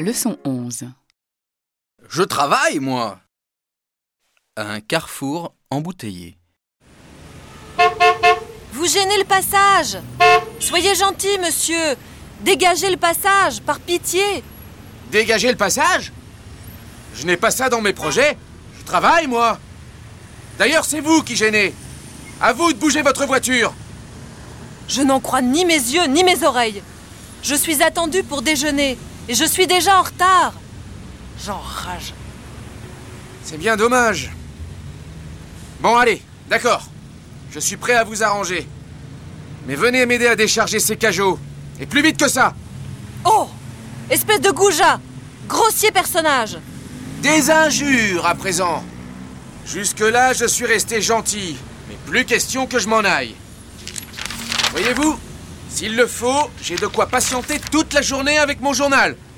Leçon 11. Je travaille, moi. Un carrefour embouteillé. Vous gênez le passage. Soyez gentil, monsieur. Dégagez le passage, par pitié. Dégager le passage? Je n'ai pas ça dans mes projets. Je travaille, moi. D'ailleurs, c'est vous qui gênez. À vous de bouger votre voiture. Je n'en crois ni mes yeux, ni mes oreilles. Je suis attendue pour déjeuner, et je suis déjà en retard. J'enrage. C'est bien dommage. Bon, allez, d'accord. Je suis prêt à vous arranger. Mais venez m'aider à décharger ces cajots. Et plus vite que ça. Oh! Espèce de goujat! Grossier personnage! Des injures à présent. Jusque-là, je suis resté gentil. Mais plus question que je m'en aille. Voyez-vous, s'il le faut, j'ai de quoi patienter toute la journée avec mon journal.